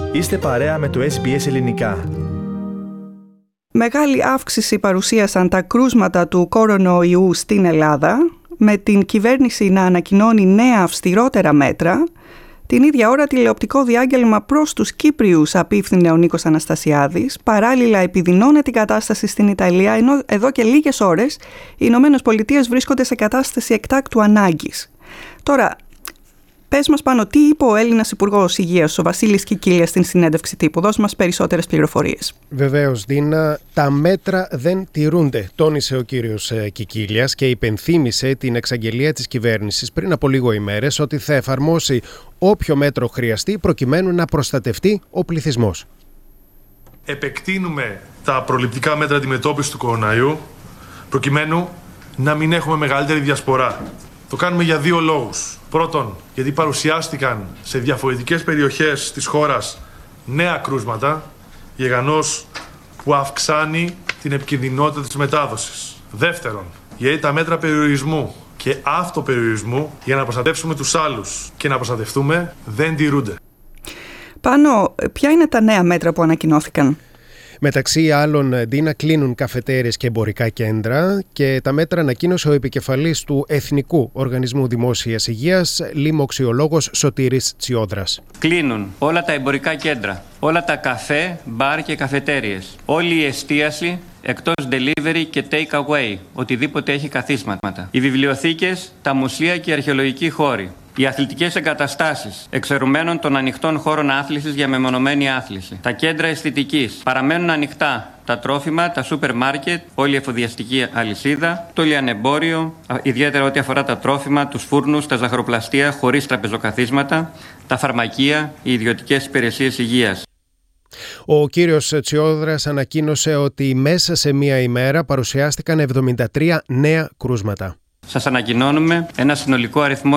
Είστε παρέα με το SBS Ελληνικά. Μεγάλη αύξηση παρουσίασαν τα κρούσματα του κορονοϊού στην Ελλάδα, με την κυβέρνηση να ανακοινώνει νέα αυστηρότερα μέτρα. Την ίδια ώρα τηλεοπτικό διάγγελμα προς τους Κύπριους απίφθινε ο Νίκος Αναστασιάδης. Παράλληλα επιδεινώνεται η κατάσταση στην Ιταλία, ενώ εδώ και λίγες ώρες οι Ηνωμένες Πολιτείες βρίσκονται σε κατάσταση εκτάκτου ανάγκης. Τώρα, πες μας πάνω, τι είπε ο Έλληνας Υπουργός Υγείας, ο Βασίλης Κικίλιας, στην συνέντευξη τύπου. Δώσ' μας περισσότερες πληροφορίες. Βεβαίως, Δίνα, τα μέτρα δεν τηρούνται, τόνισε ο κύριος Κικίλιας και υπενθύμησε την εξαγγελία της κυβέρνησης πριν από λίγο ημέρες ότι θα εφαρμόσει όποιο μέτρο χρειαστεί προκειμένου να προστατευτεί ο πληθυσμός. Επεκτείνουμε τα προληπτικά μέτρα αντιμετώπισης του κοροναϊού προκειμένου να μην έχουμε μεγαλύτερη διασπορά. Το κάνουμε για δύο λόγους. Πρώτον, γιατί παρουσιάστηκαν σε διαφορετικές περιοχές της χώρας νέα κρούσματα, γεγονός που αυξάνει την επικινδυνότητα της μετάδοσης. Δεύτερον, γιατί τα μέτρα περιορισμού και αυτοπεριορισμού για να προστατεύσουμε τους άλλους και να προστατευτούμε δεν τηρούνται. Πάνω, ποια είναι τα νέα μέτρα που ανακοινώθηκαν? Μεταξύ άλλων, Ντίνα, κλείνουν καφετέρειες και εμπορικά κέντρα και τα μέτρα ανακοίνωσε ο επικεφαλής του Εθνικού Οργανισμού Δημόσιας Υγείας, λοιμοξιολόγος Σωτήρης Τσιόδρας. Κλείνουν όλα τα εμπορικά κέντρα, όλα τα καφέ, μπαρ και καφετέρειες, όλη η εστίαση εκτός delivery και take away, οτιδήποτε έχει καθίσματα. Οι βιβλιοθήκες, τα μουσεία και οι αρχαιολογικοί χώροι. Οι αθλητικές εγκαταστάσεις, εξαιρουμένων των ανοιχτών χώρων άθλησης για μεμονωμένη άθληση. Τα κέντρα αισθητικής παραμένουν ανοιχτά. Τα τρόφιμα, τα σούπερ μάρκετ, όλη η εφοδιαστική αλυσίδα, το λιανεμπόριο, ιδιαίτερα ό,τι αφορά τα τρόφιμα, τους φούρνους, τα ζαχαροπλαστεία χωρίς τραπεζοκαθίσματα, τα φαρμακεία, οι ιδιωτικές υπηρεσίες υγείας. Ο κύριος Τσιόδρας ανακοίνωσε ότι μέσα σε μία ημέρα παρουσιάστηκαν 73 νέα κρούσματα. Σας ανακοινώνουμε ένα συνολικό αριθμό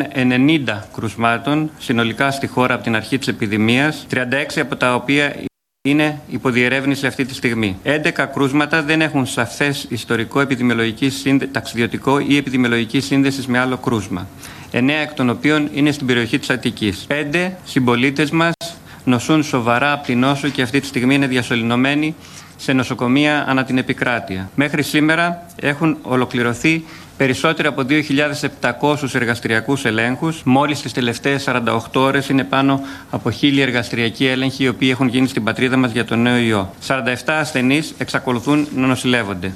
190 κρουσμάτων συνολικά στη χώρα από την αρχή της επιδημίας, 36 από τα οποία είναι υποδιερεύνηση αυτή τη στιγμή. 11 κρούσματα δεν έχουν σαφές ιστορικό ταξιδιωτικό ή επιδημιολογική σύνδεση με άλλο κρούσμα. 9 εκ των οποίων είναι στην περιοχή της Αττικής. 5 συμπολίτες μας νοσούν σοβαρά από την νόσο και αυτή τη στιγμή είναι διασωληνωμένοι σε νοσοκομεία ανά την επικράτεια. Μέχρι σήμερα έχουν ολοκληρωθεί περισσότερο από 2.700 εργαστηριακούς ελέγχους. Μόλις τις τελευταίες 48 ώρες είναι πάνω από 1.000 εργαστηριακοί έλεγχοι οι οποίοι έχουν γίνει στην πατρίδα μας για τον νέο ιό. 47 ασθενείς εξακολουθούν να νοσηλεύονται.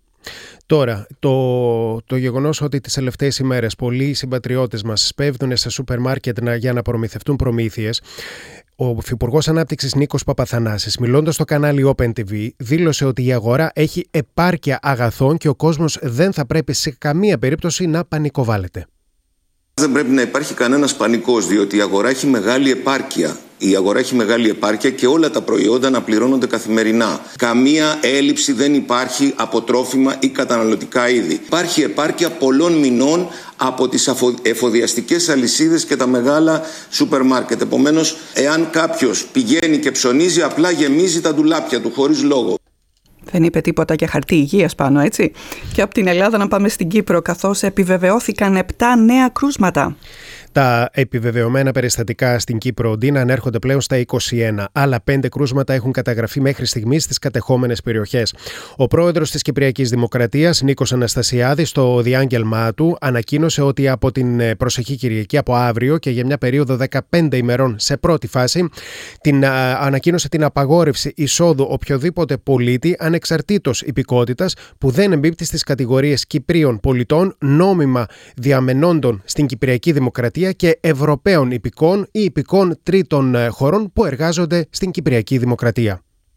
Τώρα, το γεγονός ότι τις τελευταίες ημέρες πολλοί συμπατριώτες μας σπέβδουν σε σούπερ μάρκετ για να προμηθευτούν προμήθειες, ο Υφυπουργός Ανάπτυξης Νίκος Παπαθανάσης, μιλώντας στο κανάλι Open TV, δήλωσε ότι η αγορά έχει επάρκεια αγαθών και ο κόσμος δεν θα πρέπει σε καμία περίπτωση να πανικοβάλλεται. Δεν πρέπει να υπάρχει κανένας πανικός, διότι η αγορά έχει μεγάλη επάρκεια. Η αγορά έχει μεγάλη επάρκεια και όλα τα προϊόντα να πληρώνονται καθημερινά. Καμία έλλειψη δεν υπάρχει από τρόφιμα ή καταναλωτικά είδη. Υπάρχει επάρκεια πολλών μηνών από τις εφοδιαστικές αλυσίδες και τα μεγάλα σούπερ μάρκετ. Επομένως, εάν κάποιος πηγαίνει και ψωνίζει, απλά γεμίζει τα ντουλάπια του χωρίς λόγο. Δεν είπε τίποτα για χαρτί υγείας πάνω, έτσι. Και από την Ελλάδα να πάμε στην Κύπρο, καθώς επιβεβαιώθηκαν 7 νέα κρούσματα. Τα επιβεβαιωμένα περιστατικά στην Κύπρο, Ντίνα, ανέρχονται πλέον στα 21. Άλλα 5 κρούσματα έχουν καταγραφεί μέχρι στιγμής στις κατεχόμενες περιοχές. Ο πρόεδρος της Κυπριακής Δημοκρατίας, Νίκος Αναστασιάδης, στο διάγγελμά του ανακοίνωσε ότι από την προσεχή Κυριακή, από αύριο και για μια περίοδο 15 ημερών σε πρώτη φάση, ανακοίνωσε την απαγόρευση εισόδου οποιοδήποτε πολίτη ανεξαρτήτως υπηκότητας που δεν εμπίπτει στις κατηγορίες Κυπρίων πολιτών, νόμιμα διαμενόντων στην Κυπριακή Δημοκρατία και Ευρωπαίων υπηκών ή υπηκών τρίτων χωρών που εργάζονται στην Κυπριακή Δημοκρατία.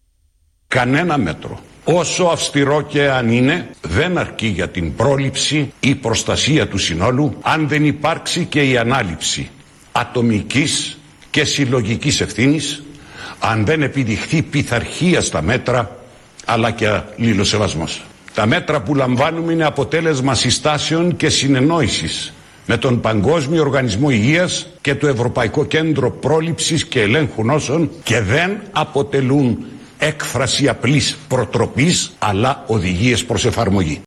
Κανένα μέτρο, όσο αυστηρό και αν είναι, δεν αρκεί για την πρόληψη ή προστασία του συνόλου αν δεν υπάρξει και η ανάληψη ατομικής και συλλογικής ευθύνης, αν δεν επιδειχθεί πειθαρχία στα μέτρα αλλά και αλληλοσεβασμός. Τα μέτρα που λαμβάνουμε είναι αποτέλεσμα συστάσεων και συνεννόησης με τον Παγκόσμιο Οργανισμό Υγείας και το Ευρωπαϊκό Κέντρο Πρόληψης και Ελέγχου Νόσων και δεν αποτελούν έκφραση απλής προτροπής, αλλά οδηγίες προς εφαρμογή.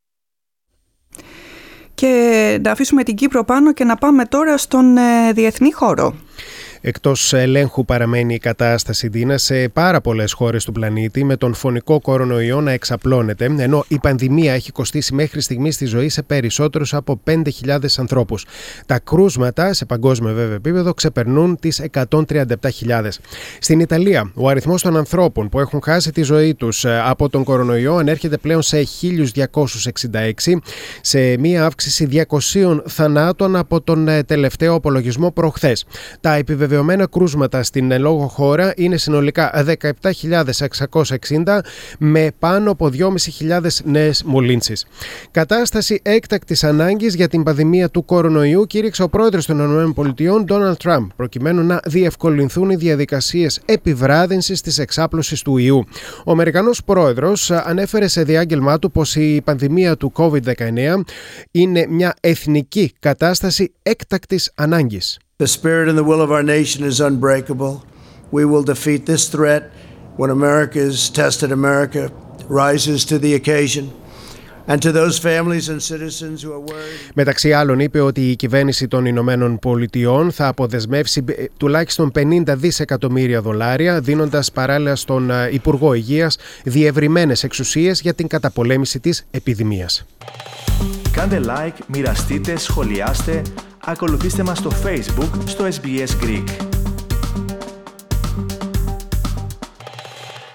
Και να αφήσουμε την Κύπρο πάνω και να πάμε τώρα στον διεθνή χώρο. Εκτός ελέγχου παραμένει η κατάσταση, Ντίνα, σε πάρα πολλές χώρες του πλανήτη, με τον φωνικό κορονοϊό να εξαπλώνεται, ενώ η πανδημία έχει κοστίσει μέχρι στιγμής τη ζωή σε περισσότερους από 5.000 ανθρώπους. Τα κρούσματα, σε παγκόσμιο βέβαια επίπεδο, ξεπερνούν τις 137.000. Στην Ιταλία, ο αριθμός των ανθρώπων που έχουν χάσει τη ζωή τους από τον κορονοϊό ανέρχεται πλέον σε 1.266, σε μία αύξηση 200 θανάτων από τον τελευταίο απολογισμό προχθές. Τα επιβεβαιωμένα κρούσματα στην λόγω χώρα είναι συνολικά 17.660, με πάνω από 2.500 νέες μολύνσεις. Κατάσταση έκτακτης ανάγκης για την πανδημία του κορονοϊού κήρυξε ο πρόεδρος των ΗΠΑ, Ντόναλντ Τραμπ, προκειμένου να διευκολυνθούν οι διαδικασίες επιβράδυνσης της εξάπλωσης του ιού. Ο Αμερικανός πρόεδρος ανέφερε σε διάγγελμά του πως η πανδημία του COVID-19 είναι μια εθνική κατάσταση έκτακτης ανάγκης. The spirit and the will of our nation is unbreakable. We will defeat this threat when America's tested America rises to the occasion. And to those families and citizens who are worried. Μεταξύ άλλων, είπε ότι η κυβέρνηση των Ηνωμένων Πολιτειών θα αποδεσμεύσει τουλάχιστον $50 δισεκατομμύρια, δίνοντας παράλληλα στον Υπουργό Υγείας διευρυμένες εξουσίες για την καταπολέμηση της επιδημίας. Κάντε like, μοιραστείτε, σχολιάστε, ακολουθήστε μας στο Facebook, στο SBS Greek.